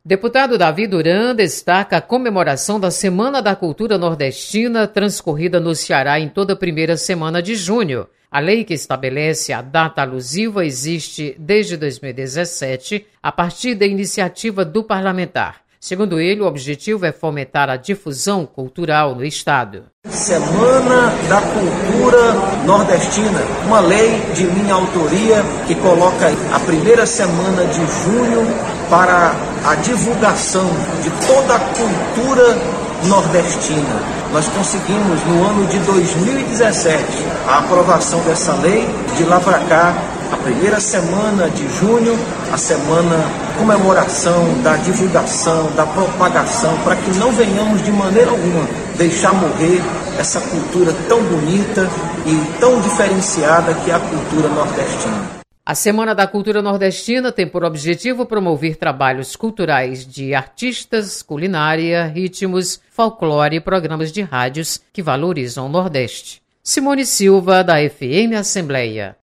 Deputado Davi Duran destaca a comemoração da Semana da Cultura Nordestina, transcorrida no Ceará em toda a primeira semana de junho. A lei que estabelece a data alusiva existe desde 2017, a partir da iniciativa do parlamentar. Segundo ele, o objetivo é fomentar a difusão cultural no Estado. Semana da Cultura Nordestina, uma lei de minha autoria que coloca a primeira semana de junho para a divulgação de toda a cultura nordestina. Nós conseguimos, no ano de 2017, a aprovação dessa lei. De lá para cá, a primeira semana de junho, a semana de comemoração, da divulgação, da propagação, para que não venhamos de maneira alguma deixar morrer essa cultura tão bonita e tão diferenciada que é a cultura nordestina. A Semana da Cultura Nordestina tem por objetivo promover trabalhos culturais de artistas, culinária, ritmos, folclore e programas de rádios que valorizam o Nordeste. Simone Silva, da FM Assembleia.